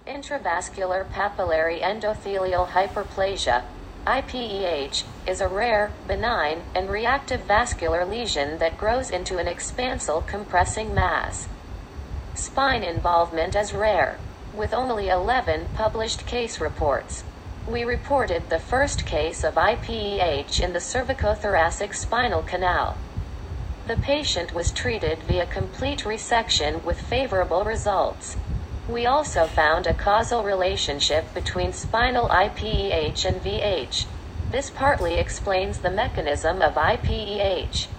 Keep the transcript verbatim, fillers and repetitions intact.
Intravascular papillary endothelial hyperplasia, I P E H, is a rare, benign, and reactive vascular lesion that grows into an expansile compressing mass. Spine involvement is rare, with only eleven published case reports. We reported the first case of I P E H in the cervicothoracic spinal canal. The patient was treated via complete resection with favorable results. We also found a causal relationship between spinal I P E H and V H. This partly explains the mechanism of I P E H.